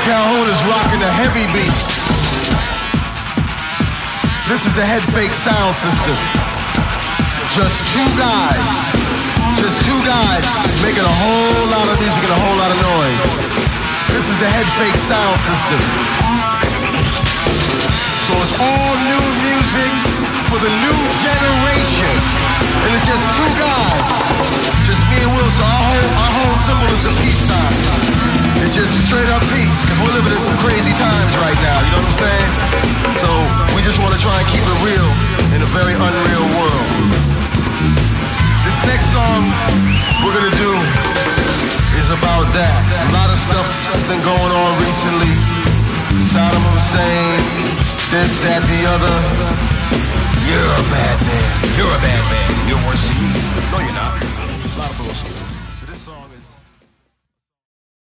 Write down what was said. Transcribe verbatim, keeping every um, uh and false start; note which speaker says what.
Speaker 1: Calhoun is rocking the heavy beats. This is the Head Fake sound system. Just two guys, just two guys making a whole lot of music and a whole lot of noise. This is the Head Fake sound system. So it's all new music for the new generation. And it's just two guys, just me and Will. So our whole, our whole symbol is the peace sign. It's just straight up peace, because we're living in some crazy times right now, you know what I'm saying? So we just want to try and keep it real in a very unreal world. This next song we're gonna do is about that. There's a lot of stuff that's been going on recently. Saddam Hussein, this, that, the other. You're a bad man. You're a bad man. You're worse than me. No, you're not. A lot of bullshit. So this song is...